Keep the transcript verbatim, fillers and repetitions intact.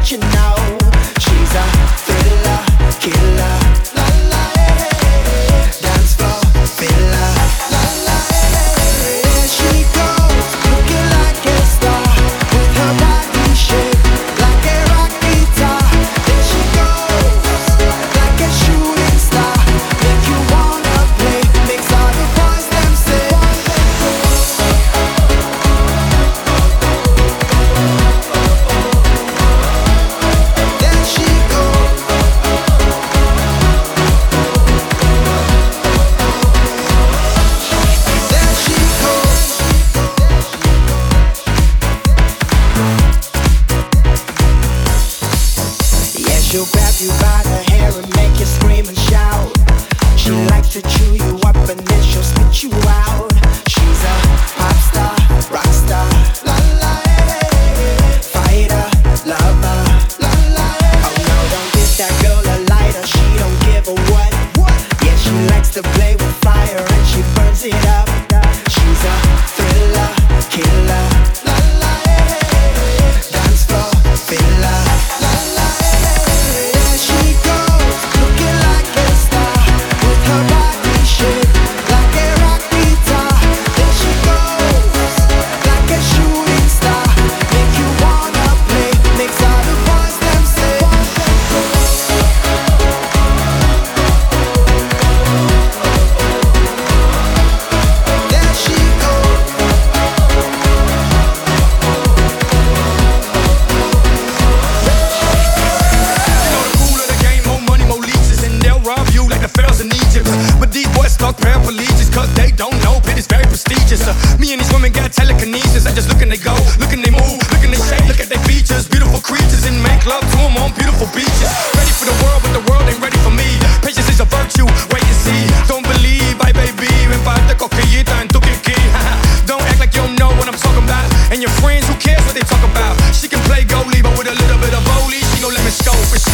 you know she's a thriller, killer. La la, eh, dance floor filler. La la, eh, she goes looking like a star with her body shaped like a rock guitar. There she goes like a shooting star, make you wanna play, makes all the boys them say. There she goes. There she goes. Yeah, she'll grab you by the hair and make you scream and shout. She likes to chew you up and then she'll spit you out. She's a pop star, rock star, la la, eh, fighter, lover, la la, eh. Oh no, don't give that girl a lighter, she don't give a what. Yeah, she likes to play with fire and she burns it up. She's a thriller, killer, la la, eh, dance floor filler, la la, eh. There she goes, looking like a star with her body shaped like a rock guitar. There she goes, like a shooting star, make you wanna play, makes all the boys them say. There she goes. You know the rule of the game, more money, more leeches, and they'll rob you like the pharaohs in Egypt. But these boys talk paraplegics, cause they don't know, but it's very prestigious. Uh, me and these women got telekinesis, I just look and they go, look and they move, look and they shake, look at their features. Beautiful creatures and make love to them on beautiful beaches. Ready for the world, but the world ain't ready for me. Patience is a virtue, wait and see. Don't believe, ay baby, ven pa' esta coquillita en tu kiki. Don't act like you don't know what I'm talking about. And your friends, who cares what they talk about? She can play goalie, but with a little bit of volley, she gon' let me scope.